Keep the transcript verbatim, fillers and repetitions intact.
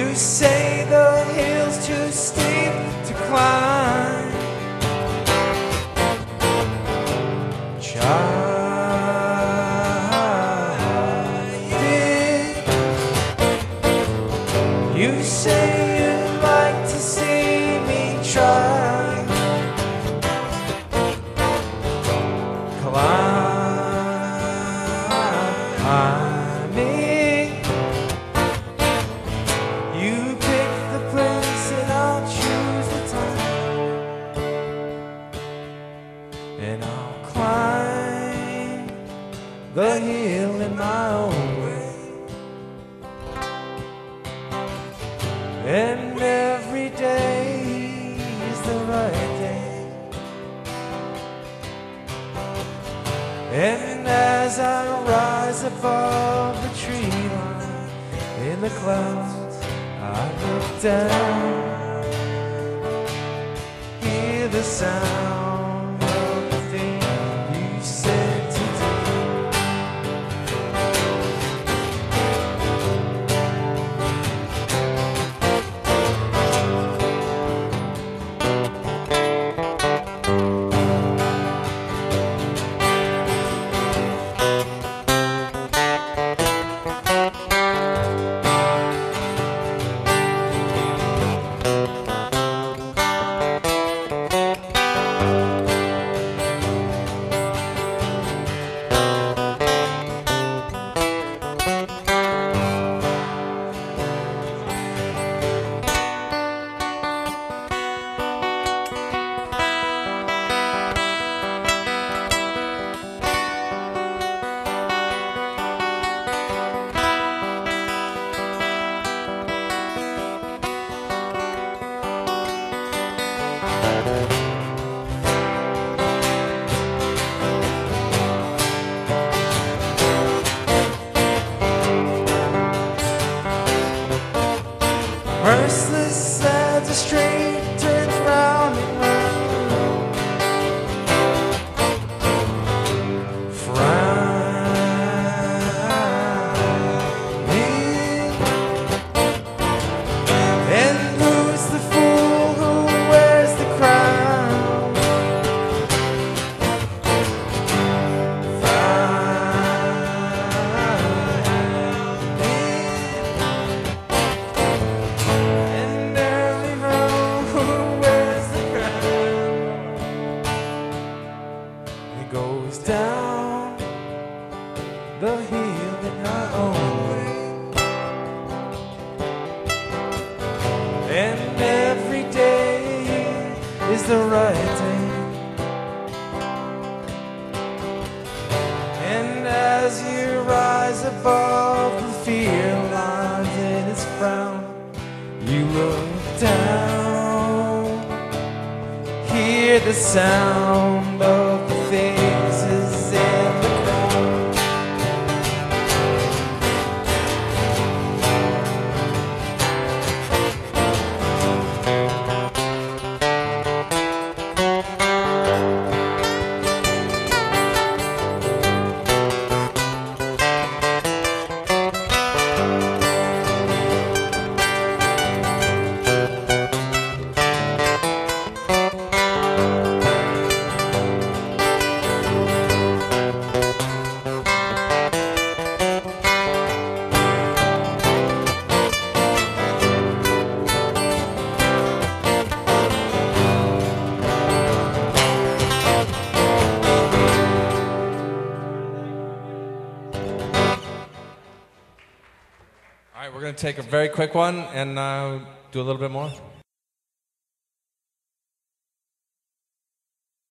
You say the hill's too steep to climb. Tried it. You say you'd like to see me try. Climbing. You pick the place and I'll choose the time, and I'll climb the hill in my own way. And every day is the right day. And as I rise above the tree line in the clouds, I look down, hear the sound of the thing you said to do. Merciless as the street turns round and round, frowning. And who's the fool who wears the crown? Goes down the hill in our own way. And every day is the right day. And as you rise above the fear lines and its frown, you look down, hear the sound of the faces in the crowd. All right, we're going to take a very quick one and uh, do a little bit more.